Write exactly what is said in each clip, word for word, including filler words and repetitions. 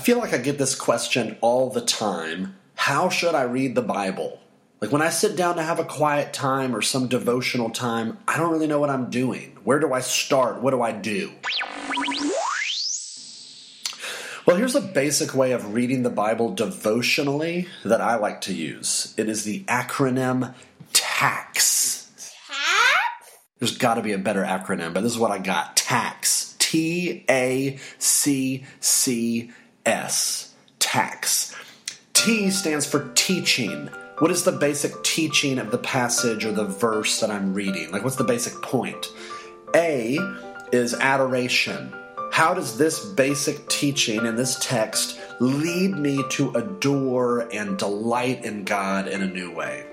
feel like I get this question all the time. How should I read the Bible? Like when I sit down to have a quiet time or some devotional time, I don't really know what I'm doing. Where do I start? What do I do? Well, here's a basic way of reading the Bible devotionally that I like to use. It is the acronym TACS. Tax? There's got to be a better acronym, but this is what I got. TACS. T A C C S. TACS. T stands for teaching. What is the basic teaching of the passage or the verse that I'm reading? Like, what's the basic point? A is adoration. How does this basic teaching in this text lead me to adore and delight in God in a new way?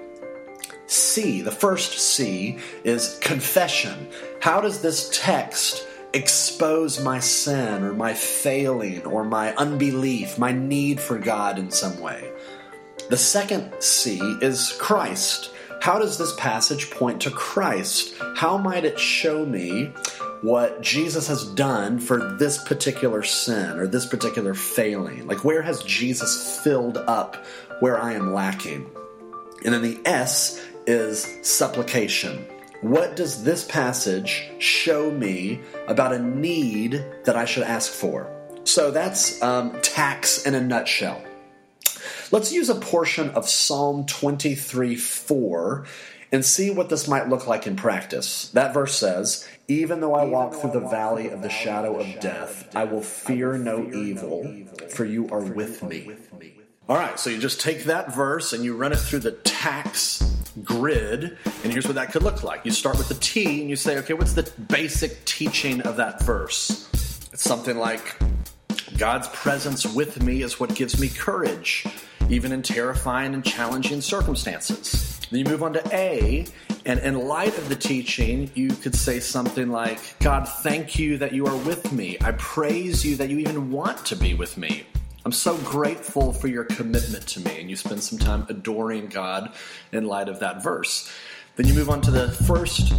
C, the first C, is confession. How does this text expose my sin or my failing or my unbelief, my need for God in some way? The second C is Christ. How does this passage point to Christ? How might it show me what Jesus has done for this particular sin or this particular failing? Like, where has Jesus filled up where I am lacking? And then the S is supplication. What does this passage show me about a need that I should ask for? So that's um, TACS in a nutshell. Let's use a portion of Psalm twenty-three four and see what this might look like in practice. That verse says, "Even though I walk through the valley of the shadow of death, I will fear no evil, for you are with me." All right, so you just take that verse and you run it through the TACS grid, and here's what that could look like. You start with the T and you say, okay, what's the basic teaching of that verse? It's something like, God's presence with me is what gives me courage, even in terrifying and challenging circumstances. Then you move on to A, and in light of the teaching, you could say something like, God, thank you that you are with me. I praise you that you even want to be with me. I'm so grateful for your commitment to me. And you spend some time adoring God in light of that verse. Then you move on to the first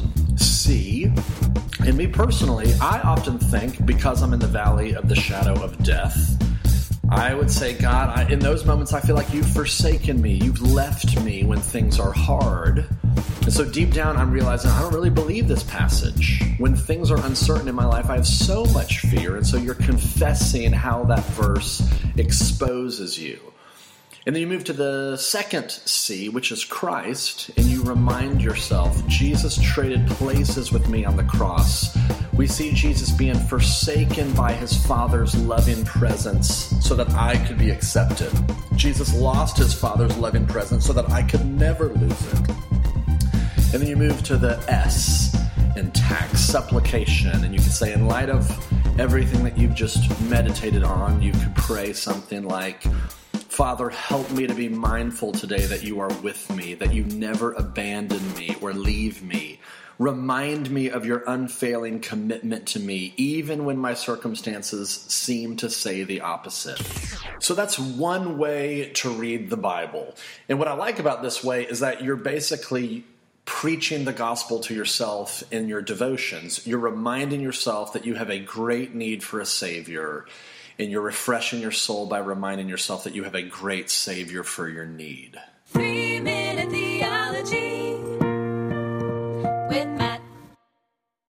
C. And me personally, I often think, because I'm in the valley of the shadow of death, I would say, God, I, in those moments I feel like you've forsaken me. You've left me when things are hard. And so deep down I'm realizing I don't really believe this passage. When things are uncertain in my life, I have so much fear. And so you're confessing how that verse exposes you. And then you move to the second C, which is Christ, and you remind yourself, Jesus traded places with me on the cross. We see Jesus being forsaken by his Father's loving presence so that I could be accepted. Jesus lost his Father's loving presence so that I could never lose it. And then you move to the S in TACS, supplication, and you can say, in light of everything that you've just meditated on, you could pray something like, Father, help me to be mindful today that you are with me, that you never abandon me or leave me. Remind me of your unfailing commitment to me, even when my circumstances seem to say the opposite. So that's one way to read the Bible. And what I like about this way is that you're basically preaching the gospel to yourself in your devotions. You're reminding yourself that you have a great need for a Savior, and you're refreshing your soul by reminding yourself that you have a great Savior for your need. Three Minute Theology.